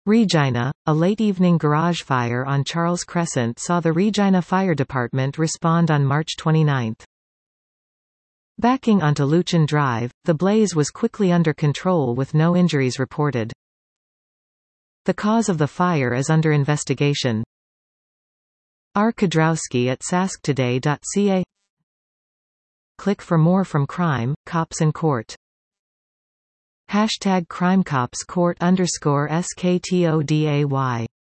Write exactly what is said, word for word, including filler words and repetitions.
Regina, a late-evening garage fire on Charles Crescent saw the Regina Fire Department respond on March twenty-ninth. Backing onto Lucan Drive, the blaze was quickly under control with no injuries reported. The cause of the fire is under investigation. R. Kudrowski at sask today dot c a. Click for more from Crime, Cops and Court. Hashtag CrimeCopsCourt underscore S K T O D A Y